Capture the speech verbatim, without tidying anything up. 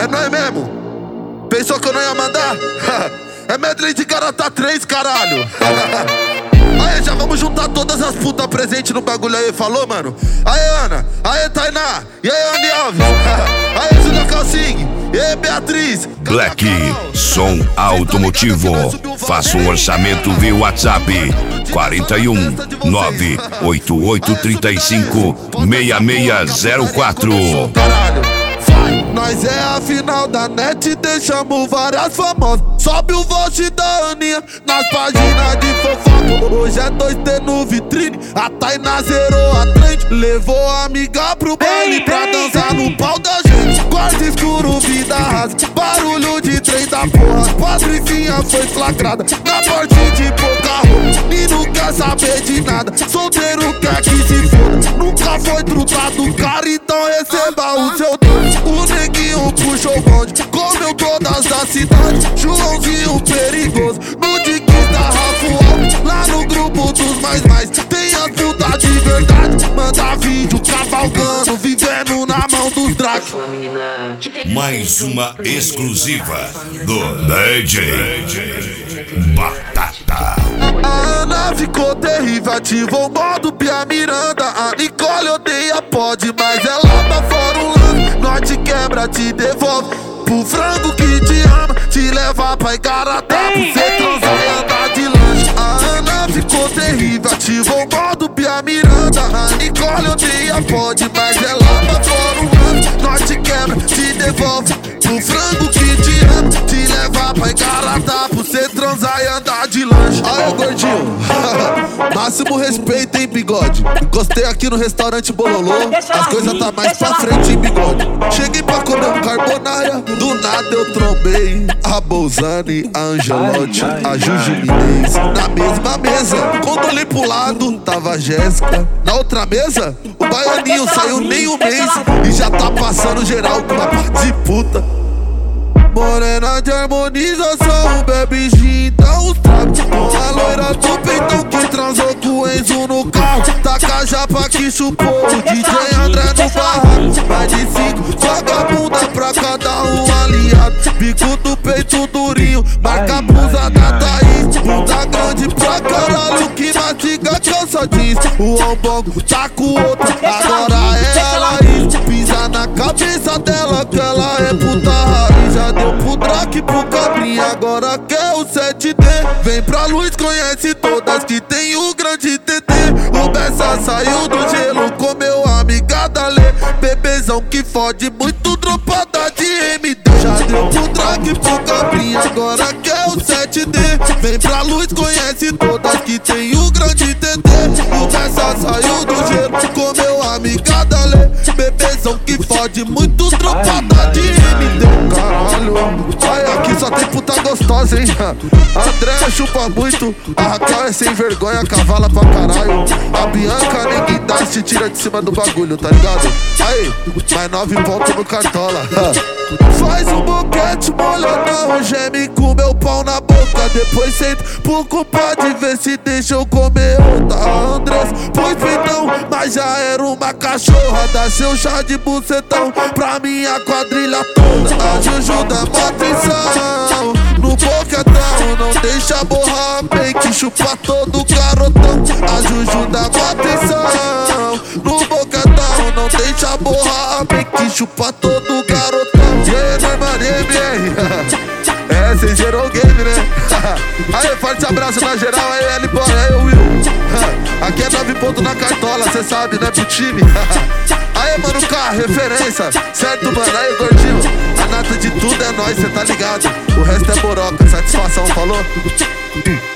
É nóis mesmo? Pensou que eu não ia mandar? É medley de Garota três, caralho. Aê, já vamos juntar todas as putas presentes no bagulho aí, falou, mano? Aê, Ana, aê, Tainá, e aí, Andy Alves, aê, Julia Calcing, e aí, Beatriz. Black, som automotivo. Faça um orçamento via WhatsApp quarenta e um, nove oito oito três cinco, seis seis zero quatro. Nós é a final da net, deixamos várias famosas. Sobe o vote da Aninha nas páginas de fofoca. Hoje é dois T no vitrine, a Tainá zerou a trend. Levou a amiga pro baile pra dançar no pau da gente. Quarto escuro, vida rasa, barulho de trem da porra. Patricinha foi flagrada na porte de pouca roupa. Nino quer saber de nada, solteiro quer que se foda. Nunca foi trutado, cara, então receba o seu dono. O neguinho puxou o bonde, comeu todas as cidades. Joãozinho perigoso, no Dickies da Rafael. Lá no grupo dos mais mais, tem as putas de verdade. Manda vídeo cavalgando, vivendo na mão dos drag. Mais uma exclusiva do D J Batata. A Ana ficou terrível, ativou o modo Pia Miranda. A Nicole odeia pode, mas ela tá fora um lance. Nós te quebra, te devolve pro frango que te ama, te leva pra Igarapá, pra você transar e andar de lanche. A Ana ficou terrível, ativou o modo Pia Miranda. A Nicole odeia pode, mas ela tá fora um lance. Nós te quebra, te devolve pro frango que te ama, te leva pra Igarapá, pra você transar e andar de lanche. Aí, gordinho, máximo respeito, hein, bigode. Encostei aqui no restaurante Bololô, as coisas tá mais pra frente, hein, bigode. Cheguei pra comer um carbonara, do nada eu trombei a Bolzani, a Angelotti, a Juju Minez. Na mesma mesa, quando olhei pro lado, tava a Jéssica. Na outra mesa, o baianinho saiu nem um mês e já tá passando geral com uma parte de puta. Morena de harmonização, bebe gin, dá uns trapos. Com a loira do peitão que transou com o Enzo no carro. Taca a japa que chupou o D J André no barraco. Mais de cinco, joga a bunda pra cada um aliado. Bico do peito durinho, marca a blusa da Thaís. Bunda grande pra caralho que mastiga calça jeans. O ombongo tá com outra, agora é a Laís. Pisa na cabeça dela que ela é puta raiz. Já deu pro Drake, pro Cabrinha, agora quer o sete D. Vem pra luz, conhece todas que tem o grande T T. O Bessa saiu do gelo, comeu a amiga da Lê. Bebezão que fode muito, dropada de M D. Já deu pro Drake, pro Cabrinha, agora quer o sete D. Vem pra luz, conhece todas que tem o grande T T. O Bessa saiu do gelo, comeu a amiga da Lê. Bebezão que fode muito, dropada de M D. Caralho, ai, aqui só tem puta gostosa, hein? André chupa muito, a Raquel é sem vergonha, cavala pra caralho. A Bianca ninguém dá, se tira de cima do bagulho, tá ligado? Aí, mais nove pontos no Cartola. Faz um boquete molhadão, geme com meu pau na boca. Depois senta pro compadre, ver se deixa eu comer outra. A Andrés pôs peitão, mas já era uma cachorra. Dá seu chá de bucetão pra minha quadrilha toda. A Juju dá mó atenção no boquetão, não deixa borrar bem que chupa todo garotão. A Juju dá mó atenção no boquetão, não deixa borrar bem que chupa todo garotão. E aí, meu irmão, M R? É, cês zerou o game, né? Aí, forte abraço na geral, aí, L-Boy, aí, Will. Aqui é nove pontos na Cartola, cê sabe, né, pro time. Aí, mano, K, referência, certo, mano? Aí, gordinho, a nata de tudo é nóis, cê tá ligado? O resto é boroca, satisfação, falou?